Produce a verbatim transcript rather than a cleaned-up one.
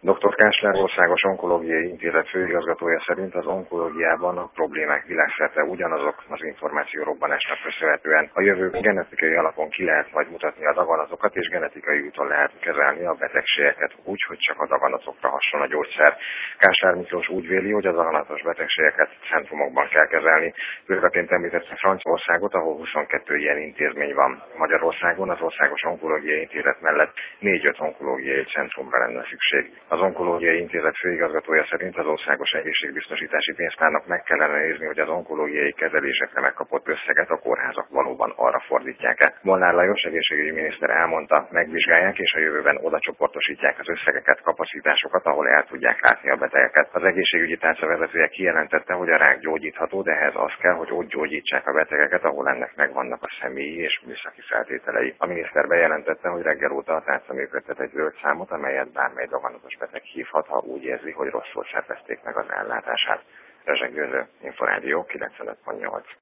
doktor Kásler Országos Onkológiai Intézet főigazgatója szerint az onkológiában a problémák világszerte ugyanazok, az információrobbanásnak köszönhetően. A jövőben genetikai alapon ki lehet majd mutatni a daganatokat, és genetikai úton lehet kezelni a betegségeket úgy, hogy csak a daganatokra hasson a gyógyszer. Kásler Miklós úgy véli, hogy a daganatos betegségeket centrumokban kell kezelni. Példaként említette Franciaországot, ahol huszonkettő ilyen intézmény van. Magyarországon az Országos Onkológiai Intézet mellett négy-öt onkológiai centrumra lenne szükség. Az Onkológiai Intézet főigazgatója szerint az Országos Egészségbiztosítási Pénztárnak meg kellene nézni, hogy az onkológiai kezelésekre megkapott összeget a kórházak valóban arra fordítják-e. Molnár Lajos egészségügyi miniszter elmondta, megvizsgálják és a jövőben oda csoportosítják az összegeket, kapacitásokat, ahol el tudják látni a betegeket. Az egészségügyi tárca vezetője kijelentette, hogy a rák gyógyítható, de ehhez az kell, hogy ott gyógyítsák a betegeket, ahol ennek megvannak a személyi és műszaki feltételei. A miniszter bejelentette, hogy reggel óta a tárca működtet egy zöld számot, amelyet bármely daganatos beteg hívhat, ha úgy érzi, hogy rosszul szervezték meg az ellátását. Rezseg Győző, Inforádió kilencvenöt pont nyolc.